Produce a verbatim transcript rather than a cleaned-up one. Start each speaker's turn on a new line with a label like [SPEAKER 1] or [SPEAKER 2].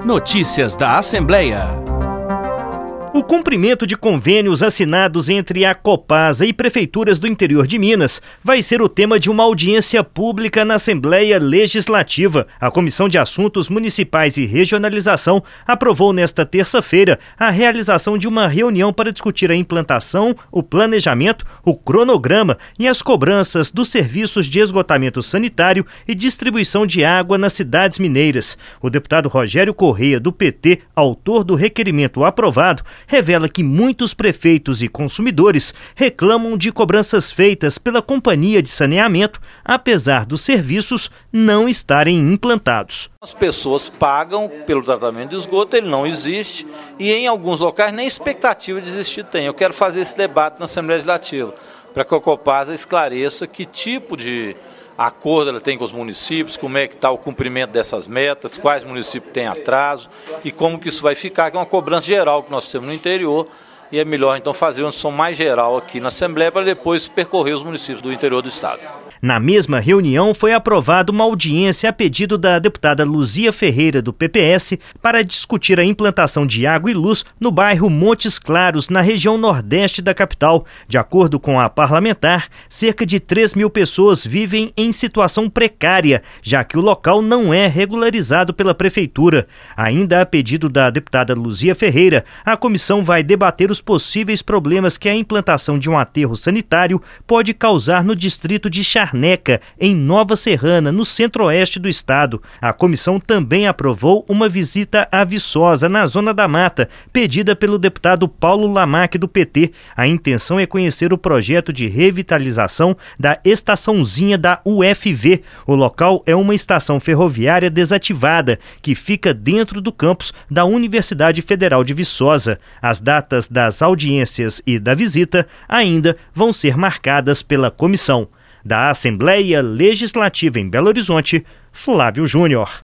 [SPEAKER 1] Notícias da Assembleia.
[SPEAKER 2] O cumprimento de convênios assinados entre a Copasa e prefeituras do interior de Minas vai ser o tema de uma audiência pública na Assembleia Legislativa. A Comissão de Assuntos Municipais e Regionalização aprovou nesta terça-feira a realização de uma reunião para discutir a implantação, o planejamento, o cronograma e as cobranças dos serviços de esgotamento sanitário e distribuição de água nas cidades mineiras. O deputado Rogério Correia, do P T, autor do requerimento aprovado, revela que muitos prefeitos e consumidores reclamam de cobranças feitas pela companhia de saneamento, apesar dos serviços não estarem implantados.
[SPEAKER 3] As pessoas pagam pelo tratamento de esgoto, ele não existe, e em alguns locais nem expectativa de existir tem. Eu quero fazer esse debate na Assembleia Legislativa, para que a Copasa esclareça que tipo de acordo ela tem com os municípios, como é que está o cumprimento dessas metas, quais municípios têm atraso e como que isso vai ficar, que é uma cobrança geral que nós temos no interior, e é melhor então fazer uma discussão mais geral aqui na Assembleia para depois percorrer os municípios do interior do estado.
[SPEAKER 2] Na mesma reunião foi aprovada uma audiência a pedido da deputada Luzia Ferreira, do P P S, para discutir a implantação de água e luz no bairro Montes Claros, na região nordeste da capital. De acordo com a parlamentar, cerca de três mil pessoas vivem em situação precária, já que o local não é regularizado pela prefeitura. Ainda a pedido da deputada Luzia Ferreira, a comissão vai debater os possíveis problemas que a implantação de um aterro sanitário pode causar no distrito de Charneca, em Nova Serrana, no centro-oeste do estado. A comissão também aprovou uma visita a Viçosa, na Zona da Mata, pedida pelo deputado Paulo Lamaque, do P T. A intenção é conhecer o projeto de revitalização da estaçãozinha da U F V. O local é uma estação ferroviária desativada, que fica dentro do campus da Universidade Federal de Viçosa. As datas das audiências e da visita ainda vão ser marcadas pela comissão. Da Assembleia Legislativa em Belo Horizonte, Flávio Júnior.